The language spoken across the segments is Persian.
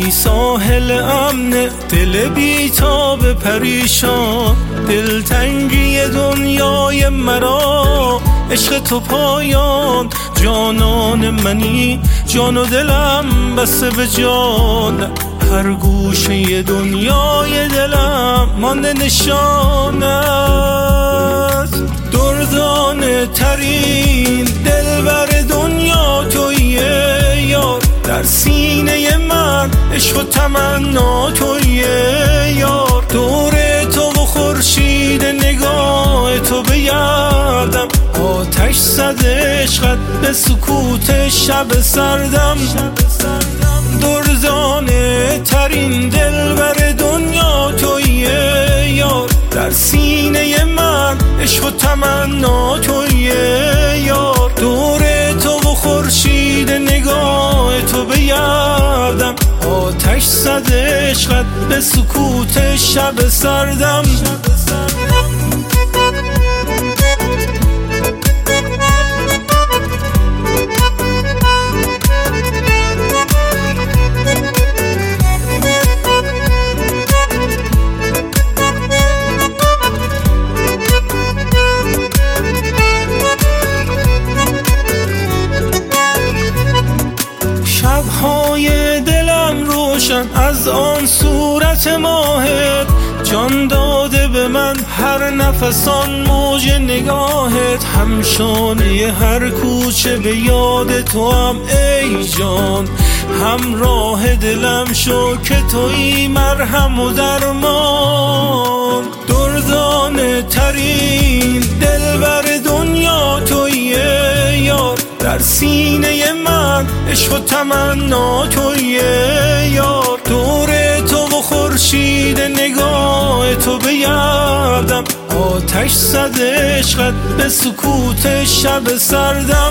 ای ساحل امن دل بیتاب پریشان، دلتنگی دنیای مرا عشق تو پایان. جانان منی جان و دلم بسته به جان، هر گوشه دنیای دلم مانده نشانت. دردانه ترین دلبر دنیا تویی یار، در سینه من عشق و تمنا تویی یار. دور تو و خورشید نگاه تو به یادم، آتش زد عشقت به سکوت شب سردم. دردانه ترین دلبر دنیا تویی یار، در سینه من عشق و تمنا تویی یار. دور تو و خورشید نگاه تو به یادم، آتش زد عشقت به سکوت شب سردم. شب‌های دلم روشن از آن صورت ماهت، جان داده به من هر نفسان موج نگاهت. همشانه هر کوچه به یاد تو هم ای جان، همراه دلم شو که تویی مرهم و درمان. دردانه ترین دلبر دنیا تویی یار، در سینه من عشق و تمنا تویی یار. دور تو و خورشید نگاه تو به یادم، آتش زد عشقت به سکوت شب سردم.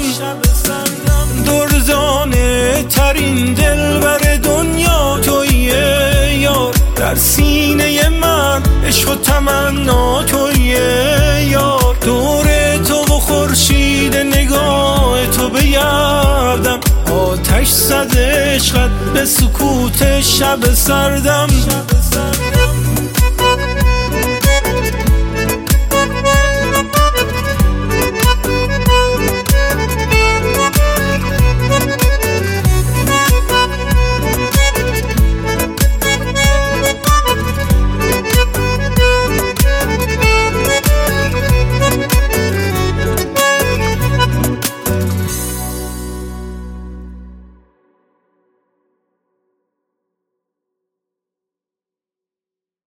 دردانه ترین دلبر دنیا تویی یار، در سینه من عشق و تمنا تویی یار. دور تو و خورشید نگاه تو به یادم، آتش زد عشقت به سکوت شب سردم.